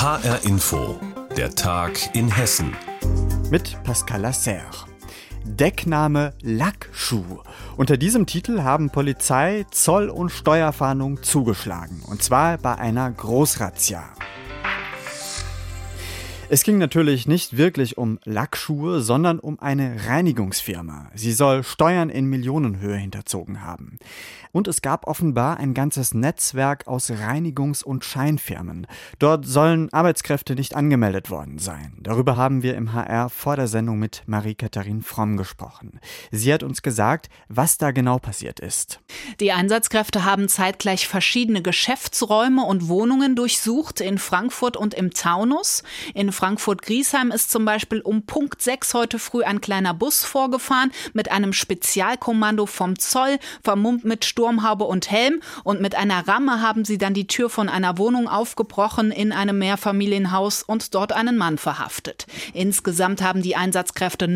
HR Info, der Tag in Hessen. Mit Pascal Lasserre. Deckname Lackschuh. Unter diesem Titel haben Polizei, Zoll und Steuerfahndung zugeschlagen. Und zwar bei einer Großrazzia. Es ging natürlich nicht wirklich um Lackschuhe, sondern um eine Reinigungsfirma. Sie soll Steuern in Millionenhöhe hinterzogen haben. Und es gab offenbar ein ganzes Netzwerk aus Reinigungs- und Scheinfirmen. Dort sollen Arbeitskräfte nicht angemeldet worden sein. Darüber haben wir im HR vor der Sendung mit Marie-Katharin Fromm gesprochen. Sie hat uns gesagt, was da genau passiert ist. Die Einsatzkräfte haben zeitgleich verschiedene Geschäftsräume und Wohnungen durchsucht in Frankfurt und im Taunus. In Frankfurt-Griesheim ist zum Beispiel um Punkt 6 heute früh ein kleiner Bus vorgefahren mit einem Spezialkommando vom Zoll, vermummt mit Sturmhaube und Helm, und mit einer Ramme haben sie dann die Tür von einer Wohnung aufgebrochen in einem Mehrfamilienhaus und dort einen Mann verhaftet. Insgesamt haben die Einsatzkräfte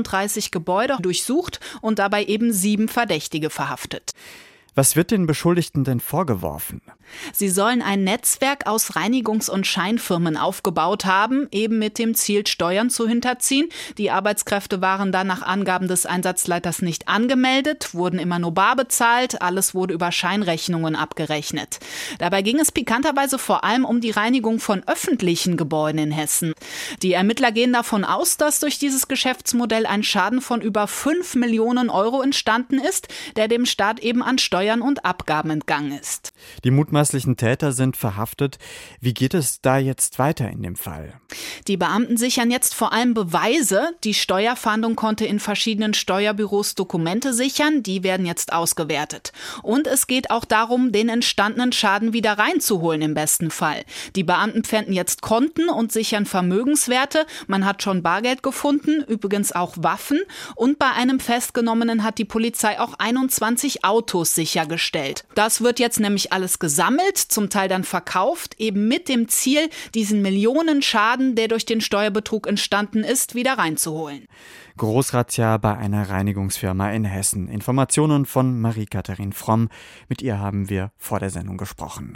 39 Gebäude durchsucht und dabei eben 7 Verdächtige verhaftet. Was wird den Beschuldigten denn vorgeworfen? Sie sollen ein Netzwerk aus Reinigungs- und Scheinfirmen aufgebaut haben, eben mit dem Ziel, Steuern zu hinterziehen. Die Arbeitskräfte waren dann nach Angaben des Einsatzleiters nicht angemeldet, wurden immer nur bar bezahlt, alles wurde über Scheinrechnungen abgerechnet. Dabei ging es pikanterweise vor allem um die Reinigung von öffentlichen Gebäuden in Hessen. Die Ermittler gehen davon aus, dass durch dieses Geschäftsmodell ein Schaden von über 5 Millionen Euro entstanden ist, der dem Staat eben an Steuern und Abgaben entgangen ist. Die mutmaßlichen Täter sind verhaftet. Wie geht es da jetzt weiter in dem Fall? Die Beamten sichern jetzt vor allem Beweise. Die Steuerfahndung konnte in verschiedenen Steuerbüros Dokumente sichern. Die werden jetzt ausgewertet. Und es geht auch darum, den entstandenen Schaden wieder reinzuholen im besten Fall. Die Beamten pfänden jetzt Konten und sichern Vermögenswerte. Man hat schon Bargeld gefunden, übrigens auch Waffen. Und bei einem Festgenommenen hat die Polizei auch 21 Autos sichergestellt. Das wird jetzt nämlich alles gesammelt, zum Teil dann verkauft, eben mit dem Ziel, diesen Millionenschaden, der durch den Steuerbetrug entstanden ist, wieder reinzuholen. Großrazzia bei einer Reinigungsfirma in Hessen. Informationen von Marie-Katharin Fromm. Mit ihr haben wir vor der Sendung gesprochen.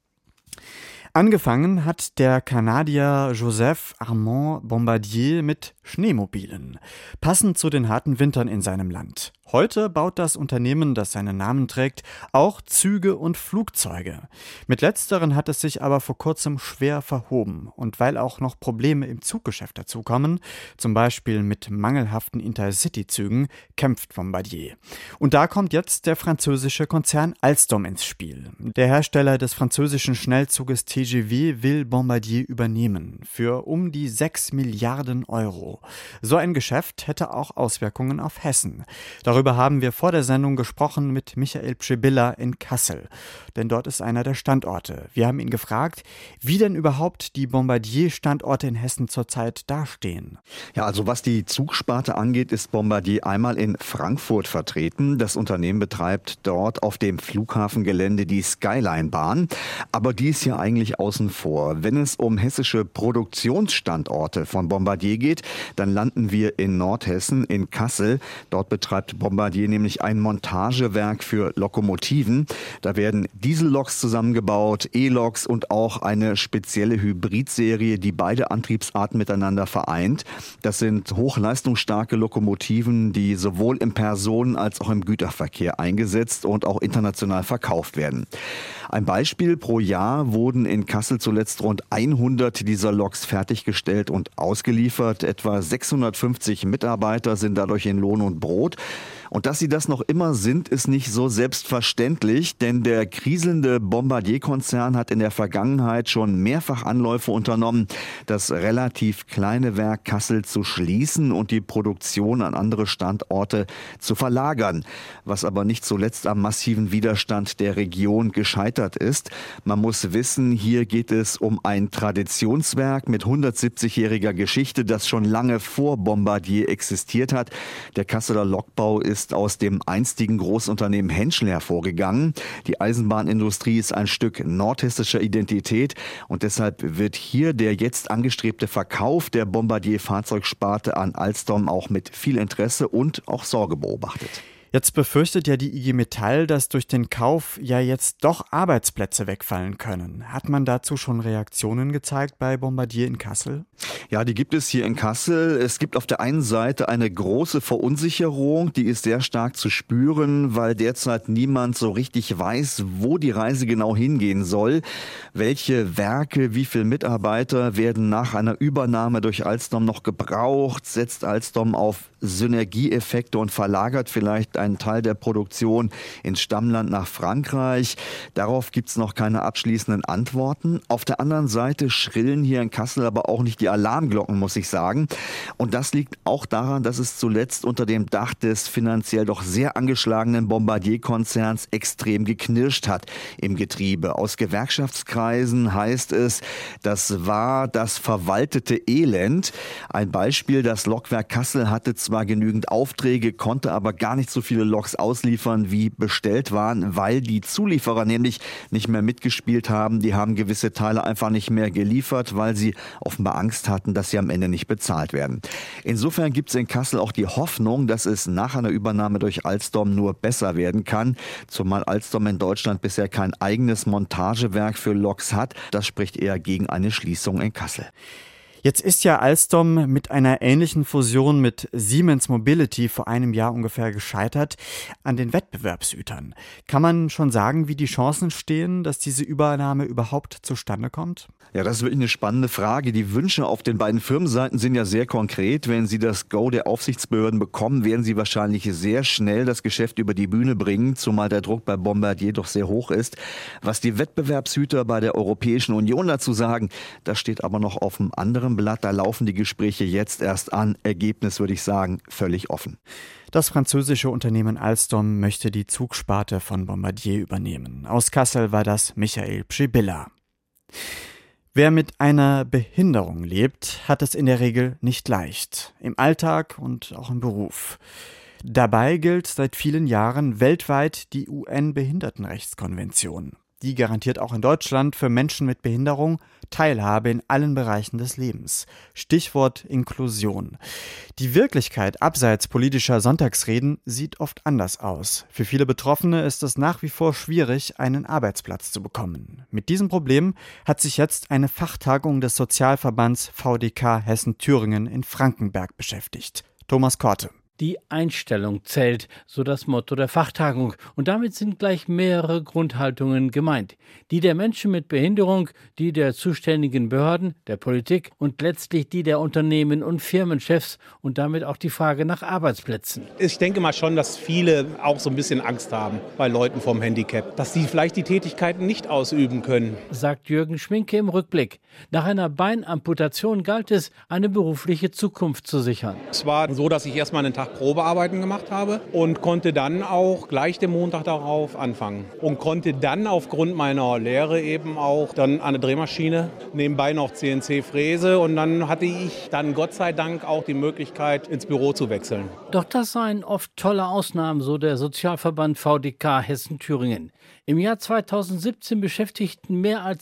Angefangen hat der Kanadier Joseph Armand Bombardier mit Schneemobilen, passend zu den harten Wintern in seinem Land. Heute baut das Unternehmen, das seinen Namen trägt, auch Züge und Flugzeuge. Mit letzteren hat es sich aber vor kurzem schwer verhoben. Und weil auch noch Probleme im Zuggeschäft dazukommen, zum Beispiel mit mangelhaften Intercity-Zügen, kämpft Bombardier. Und da kommt jetzt der französische Konzern Alstom ins Spiel. Der Hersteller des französischen Schnellzuges TGV will Bombardier übernehmen für um die 6 Milliarden Euro. So ein Geschäft hätte auch Auswirkungen auf Hessen. Darüber haben wir vor der Sendung gesprochen mit Michael Pschibilla in Kassel, denn dort ist einer der Standorte. Wir haben ihn gefragt, wie denn überhaupt die Bombardier-Standorte in Hessen zurzeit dastehen. Ja, also was die Zugsparte angeht, ist Bombardier einmal in Frankfurt vertreten. Das Unternehmen betreibt dort auf dem Flughafengelände die Skyline-Bahn, aber die ist ja eigentlich außen vor. Wenn es um hessische Produktionsstandorte von Bombardier geht, dann landen wir in Nordhessen, in Kassel. Dort betreibt Bombardier nämlich ein Montagewerk für Lokomotiven. Da werden Dieselloks zusammengebaut, E-Loks und auch eine spezielle Hybridserie, die beide Antriebsarten miteinander vereint. Das sind hochleistungsstarke Lokomotiven, die sowohl im Personen- als auch im Güterverkehr eingesetzt und auch international verkauft werden. Ein Beispiel: Pro Jahr wurden in Kassel zuletzt rund 100 dieser Loks fertiggestellt und ausgeliefert. Etwa 650 Mitarbeiter sind dadurch in Lohn und Brot. Und dass sie das noch immer sind, ist nicht so selbstverständlich, denn der kriselnde Bombardier-Konzern hat in der Vergangenheit schon mehrfach Anläufe unternommen, das relativ kleine Werk Kassel zu schließen und die Produktion an andere Standorte zu verlagern, was aber nicht zuletzt am massiven Widerstand der Region gescheitert ist. Man muss wissen, hier geht es um ein Traditionswerk mit 170-jähriger Geschichte, das schon lange vor Bombardier existiert hat. Der Kasseler Lokbau ist aus dem einstigen Großunternehmen Henschel hervorgegangen. Die Eisenbahnindustrie ist ein Stück nordhessischer Identität und deshalb wird hier der jetzt angestrebte Verkauf der Bombardier-Fahrzeugsparte an Alstom auch mit viel Interesse und auch Sorge beobachtet. Jetzt befürchtet ja die IG Metall, dass durch den Kauf ja jetzt doch Arbeitsplätze wegfallen können. Hat man dazu schon Reaktionen gezeigt bei Bombardier in Kassel? Ja, die gibt es hier in Kassel. Es gibt auf der einen Seite eine große Verunsicherung, die ist sehr stark zu spüren, weil derzeit niemand so richtig weiß, wo die Reise genau hingehen soll. Welche Werke, wie viele Mitarbeiter werden nach einer Übernahme durch Alstom noch gebraucht? Setzt Alstom auf Synergieeffekte und verlagert vielleicht einen Teil der Produktion ins Stammland nach Frankreich? Darauf gibt es noch keine abschließenden Antworten. Auf der anderen Seite schrillen hier in Kassel aber auch nicht die Alarmglocken, muss ich sagen. Und das liegt auch daran, dass es zuletzt unter dem Dach des finanziell doch sehr angeschlagenen Bombardier-Konzerns extrem geknirscht hat im Getriebe. Aus Gewerkschaftskreisen heißt es, das war das verwaltete Elend. Ein Beispiel, das Lokwerk Kassel hatte zwar genügend Aufträge, konnte aber gar nicht so viele Loks ausliefern, wie bestellt waren, weil die Zulieferer nämlich nicht mehr mitgespielt haben. Die haben gewisse Teile einfach nicht mehr geliefert, weil sie offenbar Angst hatten, dass sie am Ende nicht bezahlt werden. Insofern gibt es in Kassel auch die Hoffnung, dass es nach einer Übernahme durch Alstom nur besser werden kann, zumal Alstom in Deutschland bisher kein eigenes Montagewerk für Loks hat. Das spricht eher gegen eine Schließung in Kassel. Jetzt ist ja Alstom mit einer ähnlichen Fusion mit Siemens Mobility vor einem Jahr ungefähr gescheitert an den Wettbewerbshütern. Kann man schon sagen, wie die Chancen stehen, dass diese Übernahme überhaupt zustande kommt? Ja, das ist wirklich eine spannende Frage. Die Wünsche auf den beiden Firmenseiten sind ja sehr konkret. Wenn sie das Go der Aufsichtsbehörden bekommen, werden sie wahrscheinlich sehr schnell das Geschäft über die Bühne bringen, zumal der Druck bei Bombardier doch sehr hoch ist. Was die Wettbewerbshüter bei der Europäischen Union dazu sagen, das steht aber noch auf einem anderen Blatt. Da laufen die Gespräche jetzt erst an. Ergebnis, würde ich sagen, völlig offen. Das französische Unternehmen Alstom möchte die Zugsparte von Bombardier übernehmen. Aus Kassel war das Michael Pschibilla. Wer mit einer Behinderung lebt, hat es in der Regel nicht leicht, im Alltag und auch im Beruf. Dabei gilt seit vielen Jahren weltweit die UN-Behindertenrechtskonvention. Die garantiert auch in Deutschland für Menschen mit Behinderung Teilhabe in allen Bereichen des Lebens. Stichwort Inklusion. Die Wirklichkeit abseits politischer Sonntagsreden sieht oft anders aus. Für viele Betroffene ist es nach wie vor schwierig, einen Arbeitsplatz zu bekommen. Mit diesem Problem hat sich jetzt eine Fachtagung des Sozialverbands VDK Hessen-Thüringen in Frankenberg beschäftigt. Thomas Korte. Die Einstellung zählt, so das Motto der Fachtagung. Und damit sind gleich mehrere Grundhaltungen gemeint. Die der Menschen mit Behinderung, die der zuständigen Behörden, der Politik und letztlich die der Unternehmen und Firmenchefs und damit auch die Frage nach Arbeitsplätzen. Ich denke mal schon, dass viele auch so ein bisschen Angst haben bei Leuten vom Handicap, dass sie vielleicht die Tätigkeiten nicht ausüben können. Sagt Jürgen Schminke im Rückblick. Nach einer Beinamputation galt es, eine berufliche Zukunft zu sichern. Es war so, dass ich erstmal einen Tag Probearbeiten gemacht habe und konnte dann auch gleich den Montag darauf anfangen. Und konnte dann aufgrund meiner Lehre eben auch dann an der Drehmaschine, nebenbei noch CNC-Fräse und dann hatte ich dann Gott sei Dank auch die Möglichkeit, ins Büro zu wechseln. Doch das seien oft tolle Ausnahmen, so der Sozialverband VDK Hessen-Thüringen. Im Jahr 2017 beschäftigten mehr als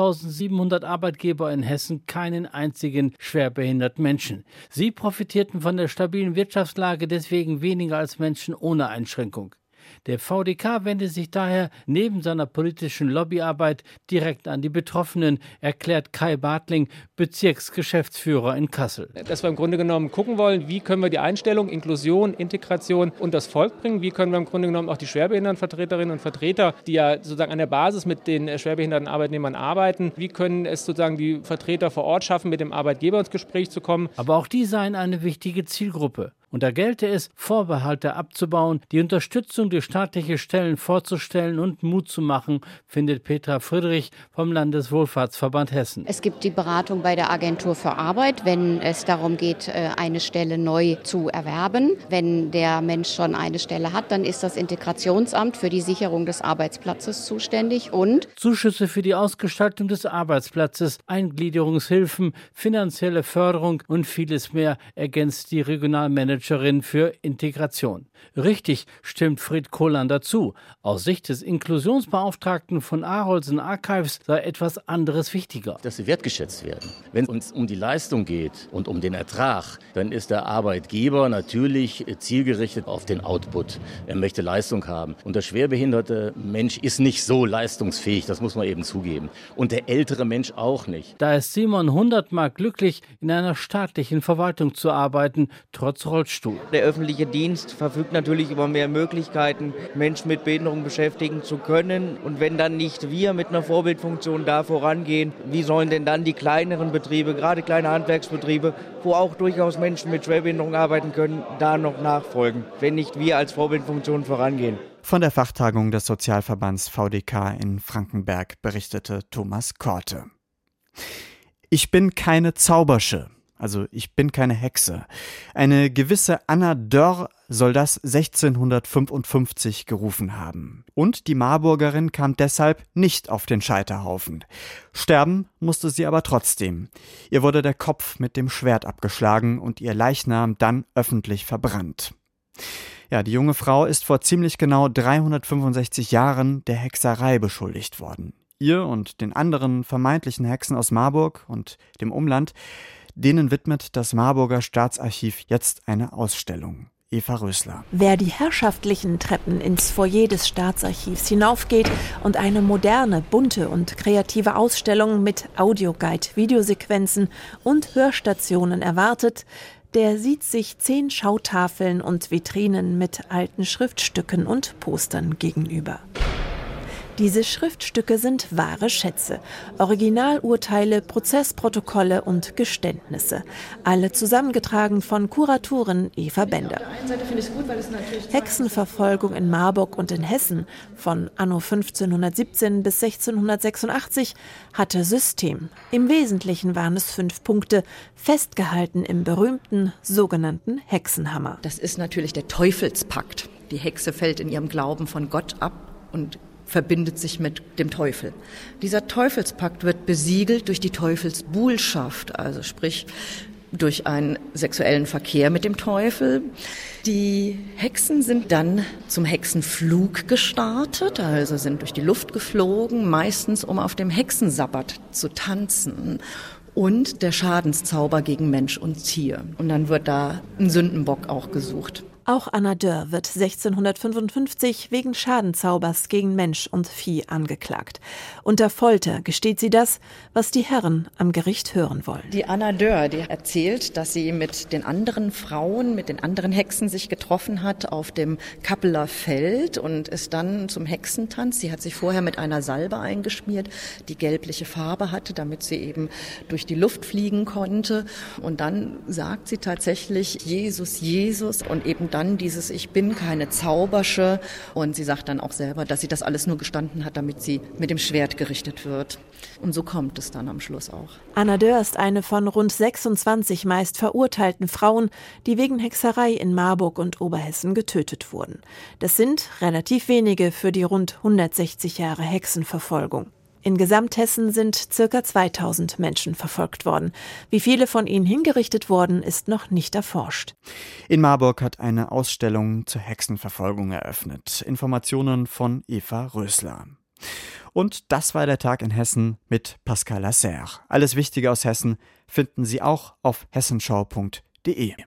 2700 Arbeitgeber in Hessen keinen einzigen schwerbehinderten Menschen. Sie profitierten von der stabilen Wirtschaftslage deswegen weniger als Menschen ohne Einschränkung. Der VDK wendet sich daher neben seiner politischen Lobbyarbeit direkt an die Betroffenen, erklärt Kai Bartling, Bezirksgeschäftsführer in Kassel. Dass wir im Grunde genommen gucken wollen, wie können wir die Einstellung, Inklusion, Integration und das Volk bringen, wie können wir im Grunde genommen auch die Schwerbehindertenvertreterinnen und Vertreter, die ja sozusagen an der Basis mit den schwerbehinderten Arbeitnehmern arbeiten, wie können es sozusagen die Vertreter vor Ort schaffen, mit dem Arbeitgeber ins Gespräch zu kommen. Aber auch die seien eine wichtige Zielgruppe. Und da gelte es, Vorbehalte abzubauen, die Unterstützung durch staatliche Stellen vorzustellen und Mut zu machen, findet Petra Friedrich vom Landeswohlfahrtsverband Hessen. Es gibt die Beratung bei der Agentur für Arbeit, wenn es darum geht, eine Stelle neu zu erwerben. Wenn der Mensch schon eine Stelle hat, dann ist das Integrationsamt für die Sicherung des Arbeitsplatzes zuständig und Zuschüsse für die Ausgestaltung des Arbeitsplatzes, Eingliederungshilfen, finanzielle Förderung und vieles mehr ergänzt die Regionalmanagerin Dolmetscherin für Integration. Richtig, stimmt Fred Kohlan dazu. Aus Sicht des Inklusionsbeauftragten von Arolsen Archives sei etwas anderes wichtiger. Dass sie wertgeschätzt werden. Wenn es uns um die Leistung geht und um den Ertrag, dann ist der Arbeitgeber natürlich zielgerichtet auf den Output. Er möchte Leistung haben. Und der schwerbehinderte Mensch ist nicht so leistungsfähig, das muss man eben zugeben. Und der ältere Mensch auch nicht. Da ist Simon 100-mal glücklich, in einer staatlichen Verwaltung zu arbeiten, trotz Rollstuhl. Der öffentliche Dienst verfügt natürlich über mehr Möglichkeiten, Menschen mit Behinderung beschäftigen zu können. Und wenn dann nicht wir mit einer Vorbildfunktion da vorangehen, wie sollen denn dann die kleineren Betriebe, gerade kleine Handwerksbetriebe, wo auch durchaus Menschen mit Schwerbehinderung arbeiten können, da noch nachfolgen, wenn nicht wir als Vorbildfunktion vorangehen. Von der Fachtagung des Sozialverbands VDK in Frankenberg berichtete Thomas Korte. Ich bin keine Zaubersche, also ich bin keine Hexe. Eine gewisse Anna Dörr soll das 1655 gerufen haben. Und die Marburgerin kam deshalb nicht auf den Scheiterhaufen. Sterben musste sie aber trotzdem. Ihr wurde der Kopf mit dem Schwert abgeschlagen und ihr Leichnam dann öffentlich verbrannt. Ja, die junge Frau ist vor ziemlich genau 365 Jahren der Hexerei beschuldigt worden. Ihr und den anderen vermeintlichen Hexen aus Marburg und dem Umland, denen widmet das Marburger Staatsarchiv jetzt eine Ausstellung. Eva Rösler. Wer die herrschaftlichen Treppen ins Foyer des Staatsarchivs hinaufgeht und eine moderne, bunte und kreative Ausstellung mit Audioguide, Videosequenzen und Hörstationen erwartet, der sieht sich 10 Schautafeln und Vitrinen mit alten Schriftstücken und Postern gegenüber. Diese Schriftstücke sind wahre Schätze, Originalurteile, Prozessprotokolle und Geständnisse. Alle zusammengetragen von Kuratorin Eva Bender. Hexenverfolgung in Marburg und in Hessen von anno 1517 bis 1686 hatte System. Im Wesentlichen waren es 5 Punkte, festgehalten im berühmten sogenannten Hexenhammer. Das ist natürlich der Teufelspakt. Die Hexe fällt in ihrem Glauben von Gott ab und verbindet sich mit dem Teufel. Dieser Teufelspakt wird besiegelt durch die Teufelsbuhlschaft, also sprich durch einen sexuellen Verkehr mit dem Teufel. Die Hexen sind dann zum Hexenflug gestartet, also sind durch die Luft geflogen, meistens um auf dem Hexensabbat zu tanzen. Und der Schadenszauber gegen Mensch und Tier. Und dann wird da ein Sündenbock auch gesucht. Auch Anna Dörr wird 1655 wegen Schadenzaubers gegen Mensch und Vieh angeklagt. Unter Folter gesteht sie das, was die Herren am Gericht hören wollen. Die Anna Dörr, die erzählt, dass sie mit den anderen Frauen, mit den anderen Hexen sich getroffen hat auf dem Kappeler Feld und ist dann zum Hexentanz. Sie hat sich vorher mit einer Salbe eingeschmiert, die gelbliche Farbe hatte, damit sie eben durch die Luft fliegen konnte. Und dann sagt sie tatsächlich Jesus, Jesus und eben dann dieses Ich bin keine Zaubersche. Und sie sagt dann auch selber, dass sie das alles nur gestanden hat, damit sie mit dem Schwert gerichtet wird. Und so kommt es dann am Schluss auch. Anna Dörr ist eine von rund 26 meist verurteilten Frauen, die wegen Hexerei in Marburg und Oberhessen getötet wurden. Das sind relativ wenige für die rund 160 Jahre Hexenverfolgung. In Gesamthessen sind ca. 2000 Menschen verfolgt worden. Wie viele von ihnen hingerichtet wurden, ist noch nicht erforscht. In Marburg hat eine Ausstellung zur Hexenverfolgung eröffnet. Informationen von Eva Rösler. Und das war der Tag in Hessen mit Pascal Lasserre. Alles Wichtige aus Hessen finden Sie auch auf hessenschau.de.